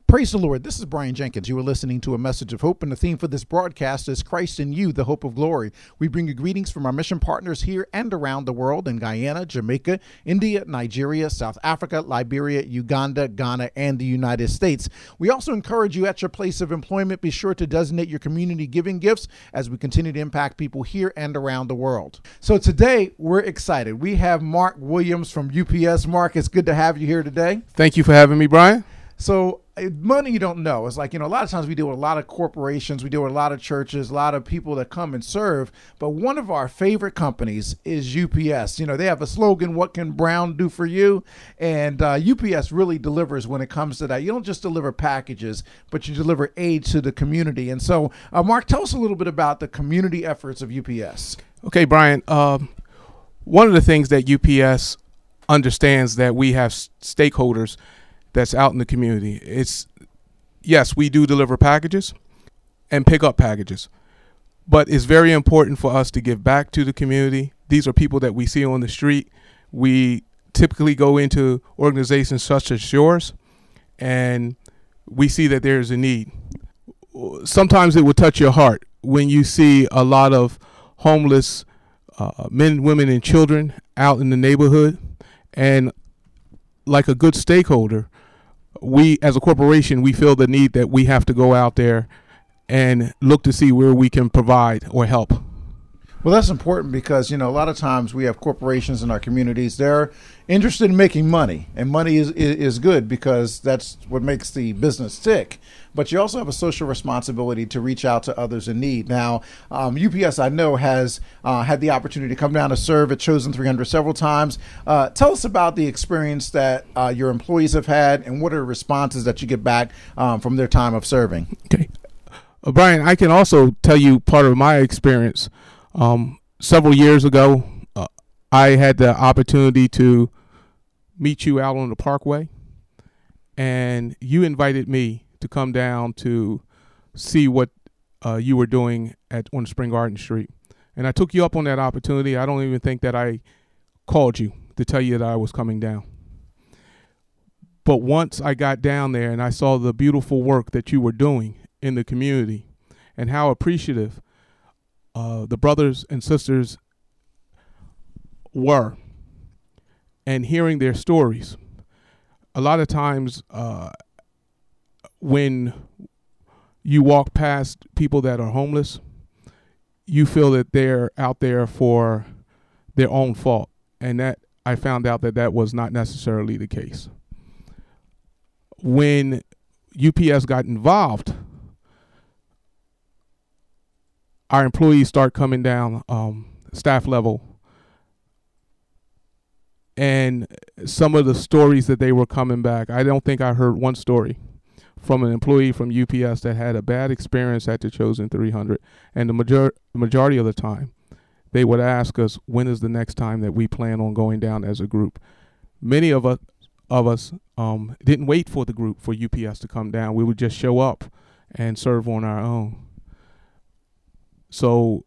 Praise the Lord. This is Brian Jenkins. You are listening to a message of hope, and the theme for this broadcast is Christ in You, the Hope of Glory. We bring you greetings from our mission partners here and around the world in Guyana, Jamaica, India, Nigeria, South Africa, Liberia, Uganda, Ghana, and the United States. We also encourage you at your place of employment, be sure to designate your community giving gifts as we continue to impact people here and around the world. So today, we're excited. We have Mark Williams from UPS. Mark, it's good to have you here today. Thank you for having me, Brian. So money you don't know. It's like, a lot of times we deal with a lot of corporations, we deal with a lot of churches, a lot of people that come and serve. But one of our favorite companies is UPS. They have a slogan, what can Brown do for you? And UPS really delivers when it comes to that. You don't just deliver packages, but you deliver aid to the community. And so, Mark, tell us a little bit about the community efforts of UPS. Okay, Brian. One of the things that UPS understands that we have stakeholders that's out in the community. It's, yes, we do deliver packages and pick up packages, but it's very important for us to give back to the community. These are people that we see on the street. We typically go into organizations such as yours, and we see that there's a need. Sometimes it will touch your heart when you see a lot of homeless men, women, and children out in the neighborhood. And like a good stakeholder, we as a corporation, we feel the need that we have to go out there and look to see where we can provide or help. Well, that's important because, a lot of times we have corporations in our communities. They're interested in making money, and money is good because that's what makes the business tick. But you also have a social responsibility to reach out to others in need. Now, UPS, I know, has had the opportunity to come down to serve at Chosen 300 several times. Tell us about the experience that your employees have had, and what are the responses that you get back from their time of serving? Okay. Brian, I can also tell you part of my experience. Several years ago, I had the opportunity to meet you out on the Parkway, and you invited me to come down to see what you were doing on Spring Garden Street. And I took you up on that opportunity. I don't even think that I called you to tell you that I was coming down. But once I got down there and I saw the beautiful work that you were doing in the community and how appreciative the brothers and sisters were, and hearing their stories, a lot of times when you walk past people that are homeless, you feel that they're out there for their own fault. And that I found out that was not necessarily the case. When UPS got involved, our employees start coming down staff level, and some of the stories that they were coming back, I don't think I heard one story from an employee from UPS that had a bad experience at the Chosen 300. And the majority of the time, they would ask us, when is the next time that we plan on going down as a group? Many of us didn't wait for the group for UPS to come down. We would just show up and serve on our own. So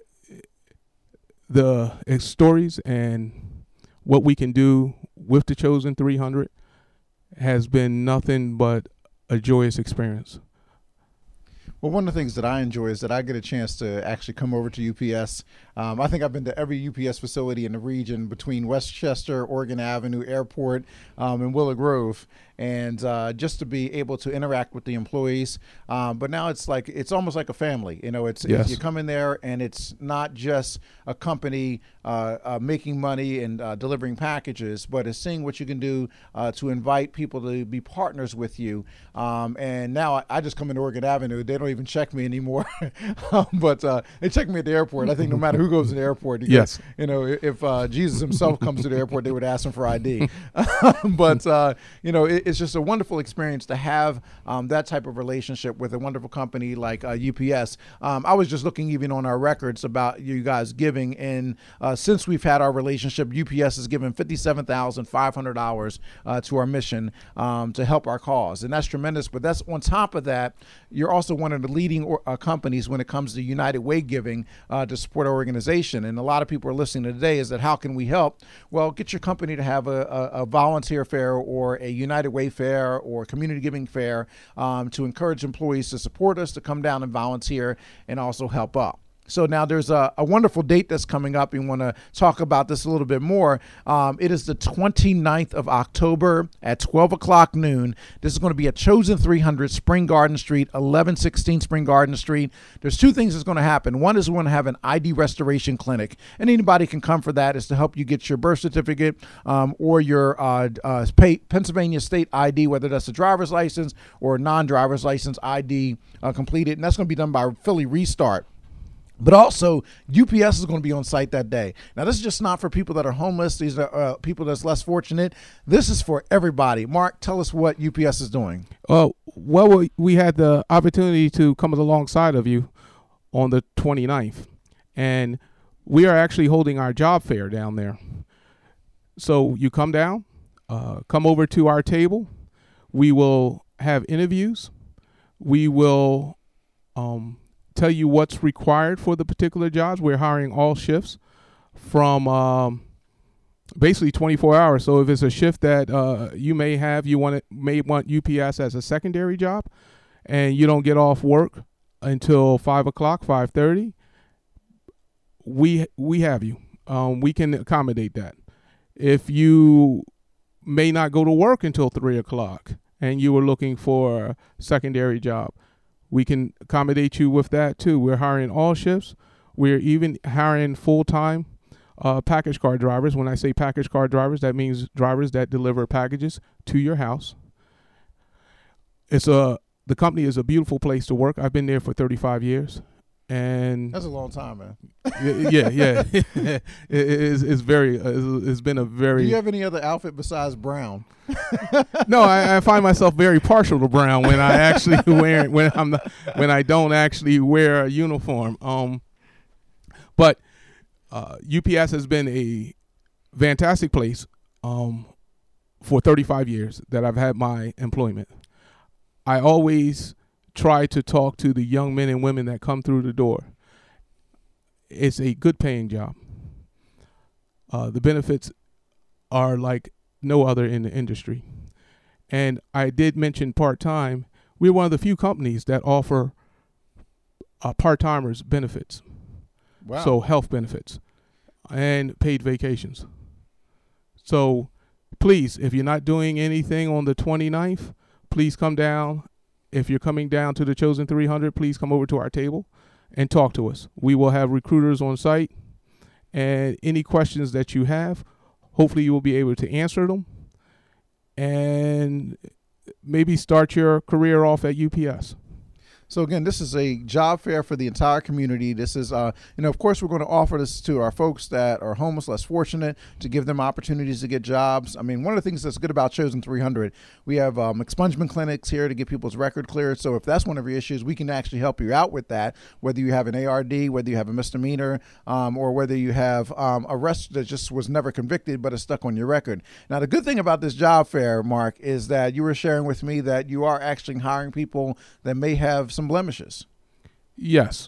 the stories and what we can do with the Chosen 300 has been nothing but a joyous experience. Well, one of the things that I enjoy is that I get a chance to actually come over to UPS. I think I've been to every UPS facility in the region between Westchester, Oregon Avenue, Airport, and Willow Grove, and just to be able to interact with the employees. But now it's almost like a family. Yes. You come in there and it's not just a company making money and delivering packages, but it's seeing what you can do to invite people to be partners with you. And now I just come into Oregon Avenue. They don't even check me anymore, but they check me at the airport. I think no matter who goes to the airport, because, if Jesus himself comes to the airport, they would ask him for ID. But it's just a wonderful experience to have that type of relationship with a wonderful company like UPS. I was just looking even on our records about you guys giving, and since we've had our relationship, UPS has given $57,500 to our mission to help our cause, and that's tremendous. But that's on top of that, you're also one of the leading companies when it comes to United Way giving to support our organization. And a lot of people are listening today is that how can we help? Well, get your company to have a volunteer fair or a United Way Gateway Fair or Community Giving Fair to encourage employees to support us, to come down and volunteer and also help out. So now there's a wonderful date that's coming up. We want to talk about this a little bit more. It is the 29th of October at 12 o'clock noon. This is going to be at Chosen 300 Spring Garden Street, 1116 Spring Garden Street. There's two things that's going to happen. One is we're going to have an ID restoration clinic, and anybody can come for that. It's to help you get your birth certificate or your Pennsylvania state ID, whether that's a driver's license or a non-driver's license ID completed. And that's going to be done by Philly Restart. But also, UPS is going to be on site that day. Now, this is just not for people that are homeless. These are people that's less fortunate. This is for everybody. Mark, tell us what UPS is doing. Well, we had the opportunity to come alongside of you on the 29th, and we are actually holding our job fair down there. So you come down, come over to our table. We will have interviews. We will tell you what's required for the particular jobs. We're hiring all shifts from basically 24 hours. So if it's a shift that you may have, may want UPS as a secondary job, and you don't get off work until 5 o'clock, 5:30, we have you. We can accommodate that. If you may not go to work until 3 o'clock and you were looking for a secondary job, we can accommodate you with that too. We're hiring all shifts. We're even hiring full-time package car drivers. When I say package car drivers, that means drivers that deliver packages to your house. The company is a beautiful place to work. I've been there for 35 years. And that's a long time, man. yeah. It's been a very. Do you have any other outfit besides brown? No, I find myself very partial to brown when I actually when I don't actually wear a uniform. But UPS has been a fantastic place for 35 years that I've had my employment. I always try to talk to the young men and women that come through the door. It's a good paying job. The benefits are like no other in the industry. And I did mention part-time. We're one of the few companies that offer part-timers benefits. Wow. So health benefits and paid vacations. So please, if you're not doing anything on the 29th, please come down. If you're coming down to the Chosen 300, please come over to our table and talk to us. We will have recruiters on site, and any questions that you have, hopefully you will be able to answer them and maybe start your career off at UPS. So again, this is a job fair for the entire community. This is, of course, we're going to offer this to our folks that are homeless, less fortunate, to give them opportunities to get jobs. I mean, one of the things that's good about Chosen 300, we have expungement clinics here to get people's record cleared. So if that's one of your issues, we can actually help you out with that, whether you have an ARD, whether you have a misdemeanor, or whether you have arrest that just was never convicted but is stuck on your record. Now, the good thing about this job fair, Mark, is that you were sharing with me that you are actually hiring people that may have some blemishes. Yes.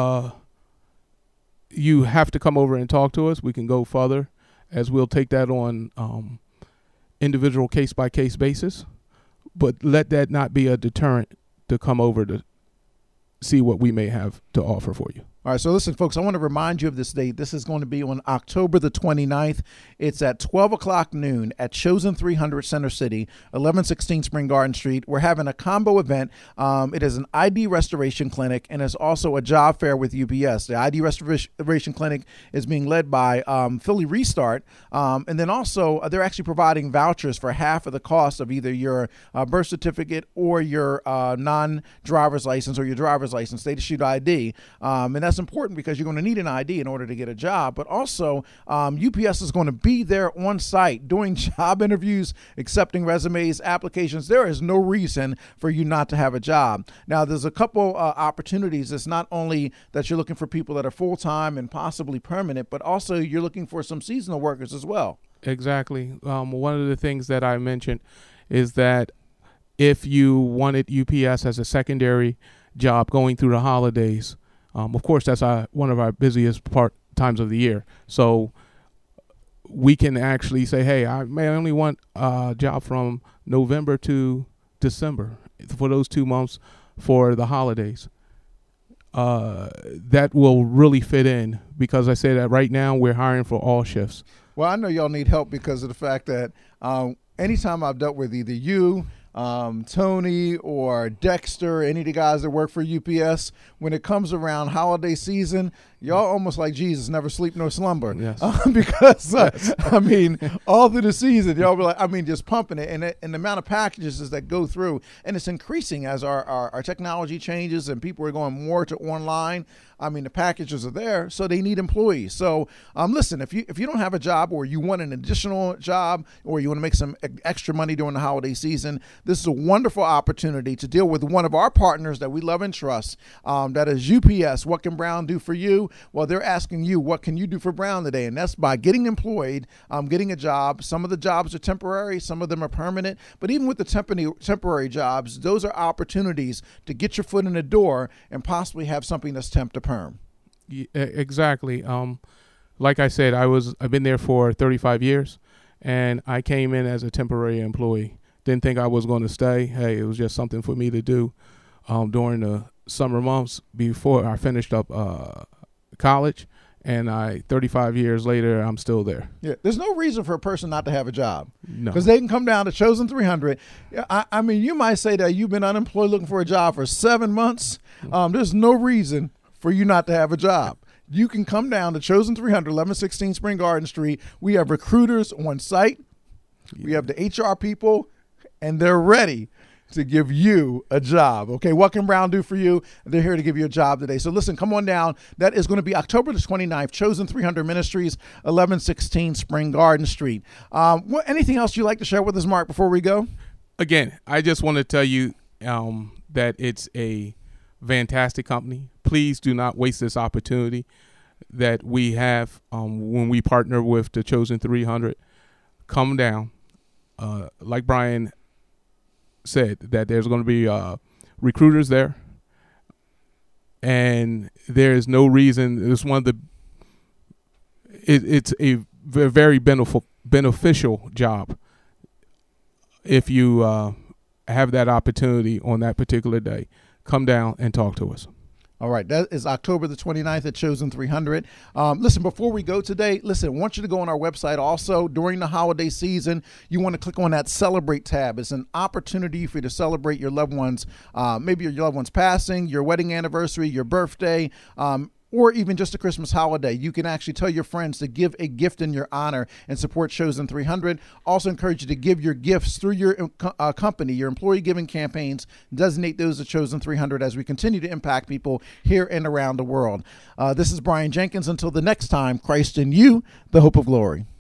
You have to come over and talk to us. We can go further, as we'll take that on individual case-by-case basis. But let that not be a deterrent to come over to see what we may have to offer for you. All right, so listen, folks, I want to remind you of this date. This is going to be on October the 29th. It's at 12 o'clock noon at Chosen 300 Center City, 1116 Spring Garden Street. We're having a combo event. It is an ID restoration clinic, and it's also a job fair with UPS. The ID restoration clinic is being led by Philly Restart, and then also they're actually providing vouchers for half of the cost of either your birth certificate or your non-driver's license or your driver's license, state-issued ID, and that's important because you're going to need an ID in order to get a job. But also, UPS is going to be there on site doing job interviews, accepting resumes, applications. There is no reason for you not to have a job. Now, there's a couple opportunities. It's not only that you're looking for people that are full-time and possibly permanent, but also you're looking for some seasonal workers as well. Exactly. One of the things that I mentioned is that if you wanted UPS as a secondary job going through the holidays, of course, that's one of our busiest times of the year. So we can actually say, hey, I may only want a job from November to December, for those 2 months for the holidays. That will really fit in, because I say that right now we're hiring for all shifts. Well, I know y'all need help because of the fact that anytime I've dealt with either you, Tony, or Dexter, any of the guys that work for UPS, when it comes around holiday season, y'all almost like Jesus, never sleep nor slumber. Yes. Because, I mean, all through the season, y'all be like, I mean, just pumping it. And the amount of packages that go through, and it's increasing as our technology changes and people are going more to online. I mean, the packages are there, so they need employees. So, listen, if you don't have a job, or you want an additional job, or you want to make some extra money during the holiday season, this is a wonderful opportunity to deal with one of our partners that we love and trust. That is UPS. What can Brown do for you? Well, they're asking you, what can you do for Brown today? And that's by getting employed, getting a job. Some of the jobs are temporary, some of them are permanent. But even with the temporary jobs, those are opportunities to get your foot in the door and possibly have something that's temp to perm. Yeah, exactly. Like I said, I've been there for 35 years, and I came in as a temporary employee. Didn't think I was going to stay. Hey, it was just something for me to do during the summer months before I finished up college. And 35 years later, I'm still there. Yeah, there's no reason for a person not to have a job. No. Because they can come down to Chosen 300. I mean, you might say that you've been unemployed looking for a job for 7 months. There's no reason for you not to have a job. You can come down to Chosen 300, 1116 Spring Garden Street. We have recruiters on site. We have the HR people, and they're ready to give you a job. Okay, what can Brown do for you? They're here to give you a job today. So listen, come on down. That is going to be October the 29th, Chosen 300 Ministries, 1116 Spring Garden Street. Anything else you'd like to share with us, Mark, before we go? Again, I just want to tell you that it's a fantastic company. Please do not waste this opportunity that we have when we partner with the Chosen 300. Come down. Like Brian said, that there's going to be recruiters there, and there's no reason. It's one of the. It's a very beneficial job if you have that opportunity on that particular day. Come down and talk to us. All right, that is October the 29th at Chosen 300. Listen, before we go today, I want you to go on our website also. During the holiday season, you want to click on that Celebrate tab. It's an opportunity for you to celebrate your loved ones, maybe your loved one's passing, your wedding anniversary, your birthday, or even just a Christmas holiday. You can actually tell your friends to give a gift in your honor and support Chosen 300. Also encourage you to give your gifts through your company, your employee giving campaigns. Designate those as Chosen 300 as we continue to impact people here and around the world. This is Brian Jenkins. Until the next time, Christ in you, the hope of glory.